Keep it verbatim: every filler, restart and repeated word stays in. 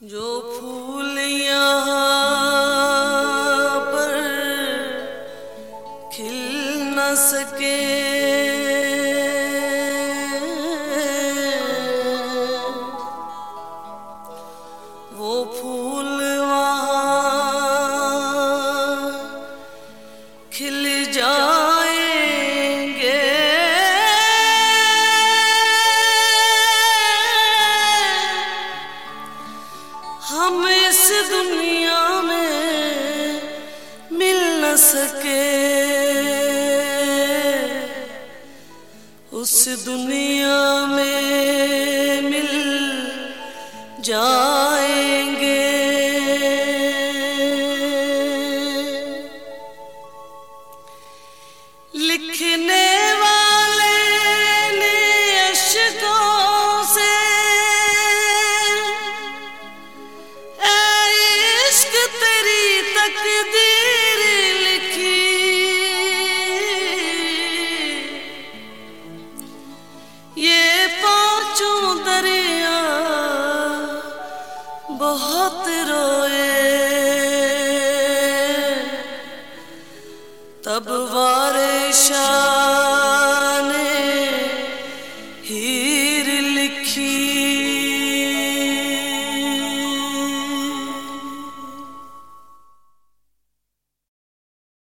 जो फूल यहाँ पर खिल न सके, वो फूल वहाँ खिल जाएंगे। हम इस दुनिया में मिल न सके, उस दुनिया में मिल जाएंगे। लिखने वाले ने अश्कों से इश्क तेरी तकदीर लिखी, ये पांचों दरिया बहुत रोए, तब वारिशा ने हीर लिखी।